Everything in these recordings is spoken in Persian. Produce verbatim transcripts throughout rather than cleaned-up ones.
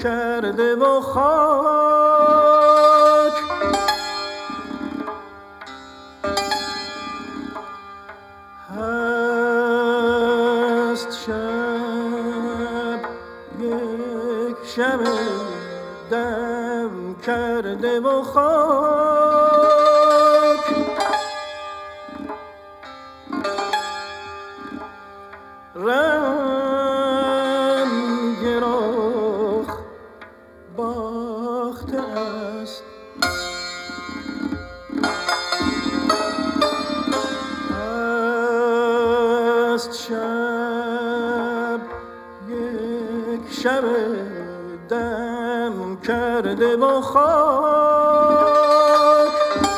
کرده و خاک هست شب یک شب دم کرده و خاک رنگ رخ باخته است هست شب یک شب دم کرده و خاک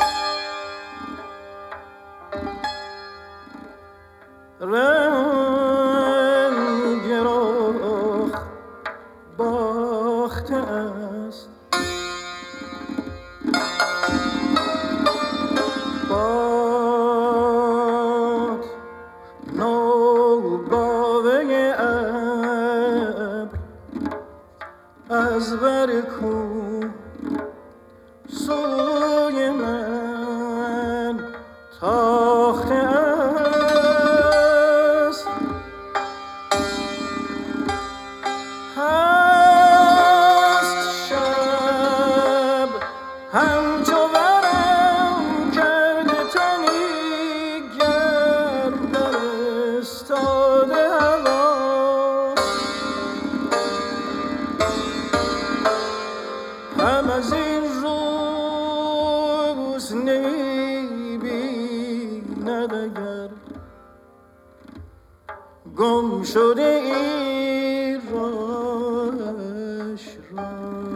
رنگ رخ باخته است باد نوباوه ابر از بر کوه سوی من تاخته است هست شب همچو ورم کرده تنی گرم در استاده هوا هم از این روز نمی بیند اگر گم شده این راهش را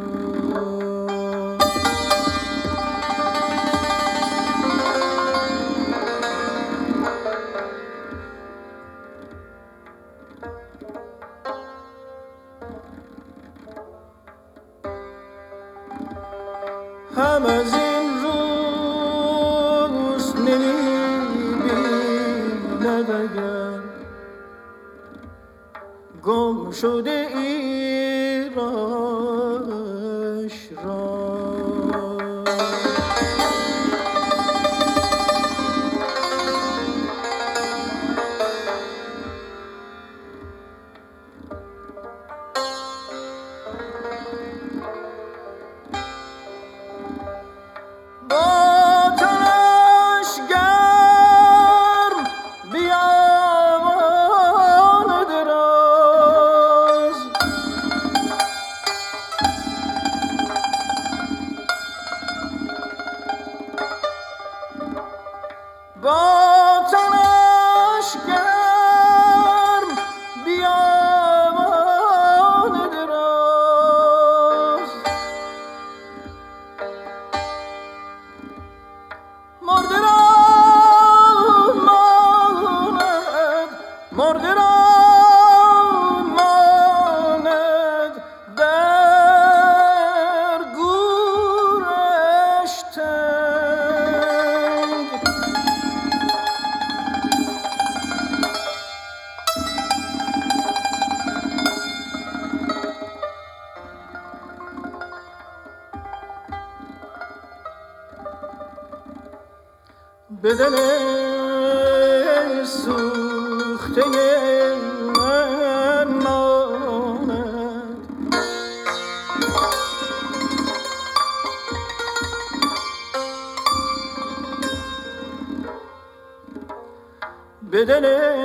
هم از این روز نمی بیند اگر گم شده ای راهش را با تنش گرم بیابان دراز مرده را ماند مرده را ماند در گورش تنگ به دل سوخته من ماند به دل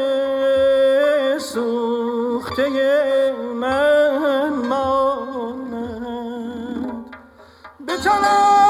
سوخته من ماند به تنم